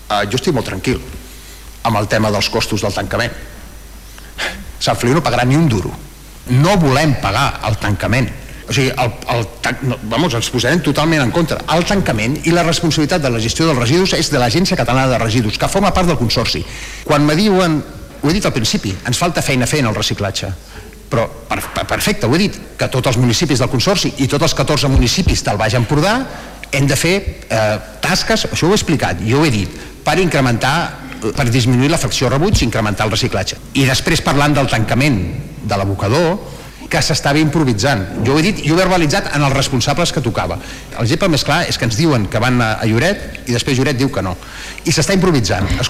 Jo estic molt tranquil amb el tema dels costos del tancament. Sant Feliu no pagarà ni un duro. No volem pagar el tancament. O sigui, ens posarem totalment en contra. El tancament i la responsabilitat de la gestió dels residus és de l'Agència Catalana de Residus, que forma part del Consorci. Quan me diuen, ho he dit al principi, ens falta feina a fer en el reciclatge. Però, perfecte, ho he dit, que tots els municipis del Consorci i tots els 14 municipis del Baix Empordà hem de fer tasques, això ho he explicat, jo ho he dit, per incrementar, per disminuir la fracció rebuig i incrementar el reciclatge. I després parlant del tancament de l'abocador, que s'estava improvisant. Jo ho he dit i ho he verbalitzat en els responsables que tocava. L'exemple més clar és que ens diuen que van a Lloret i després Lloret diu que no. I s'està improvisant.